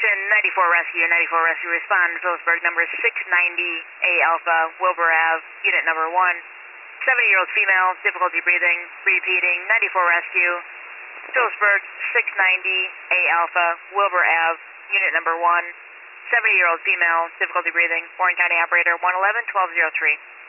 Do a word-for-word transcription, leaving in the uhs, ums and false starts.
Station ninety-four Rescue, ninety-four Rescue, respond, Phillipsburg, number six ninety A Alpha, Wilbur Ave, unit number one. seventy-year-old female, difficulty breathing, repeating, ninety-four Rescue, Phillipsburg, six ninety A Alpha, Wilbur Ave, unit number one. seventy-year-old female, difficulty breathing, Warren County operator, one eleven twelve oh three.